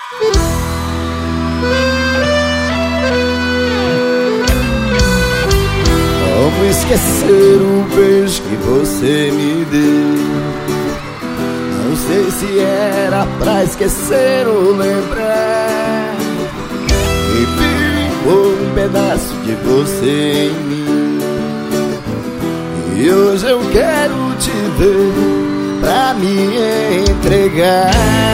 Como esquecer o beijo que você me deu? Não sei se era pra esquecer ou lembrar. E ficou um pedaço de você em mim. E hoje eu quero te ver pra me entregar.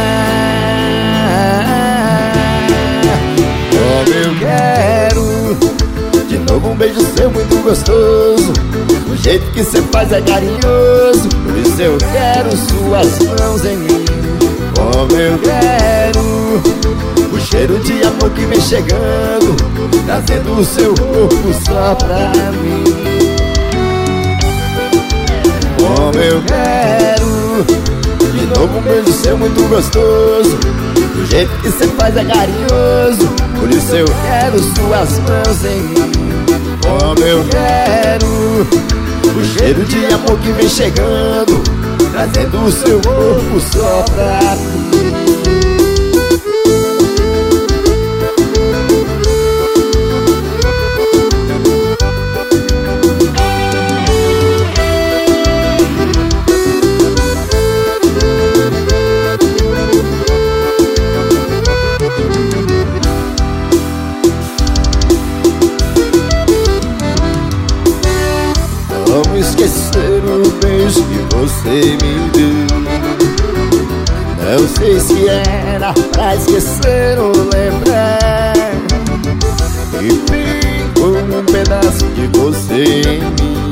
Como eu quero de novo um beijo seu muito gostoso. O jeito que cê faz é carinhoso. Por isso eu quero suas mãos em mim. Como eu quero o cheiro de amor que vem chegando, trazendo o seu corpo só pra mim. Como eu quero de novo um beijo seu muito gostoso. O jeito que cê faz é carinhoso. Por isso eu quero suas mãos em mim. Como eu quero o cheiro de amor que vem chegando, trazendo o seu corpo só pra mim. Como esquecer o beijo que você me deu? Não sei se era pra esquecer ou lembrar. E ficou um pedaço de você em mim.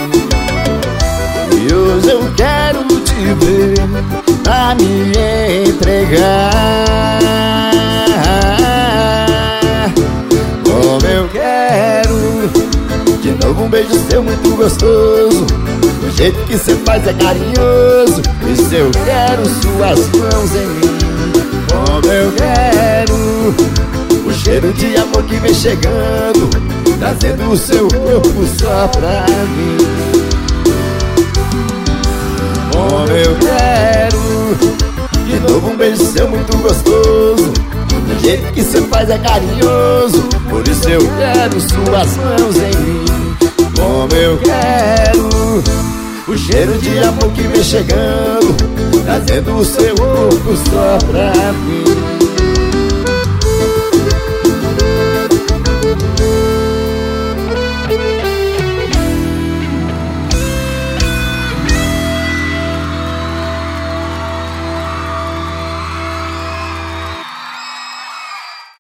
E hoje eu quero te ver pra me entregar. Como eu quero de novo um beijo seu muito gostoso. O jeito que cê faz é carinhoso. Por isso eu quero suas mãos em mim. Como eu quero o cheiro de amor que vem chegando, trazendo o seu corpo só pra mim. Como eu quero de novo um beijo seu muito gostoso. O jeito que cê faz é carinhoso. Por isso eu quero suas mãos em mim. Como eu quero o cheiro de amor que vem chegando, trazendo o seu corpo só pra mim.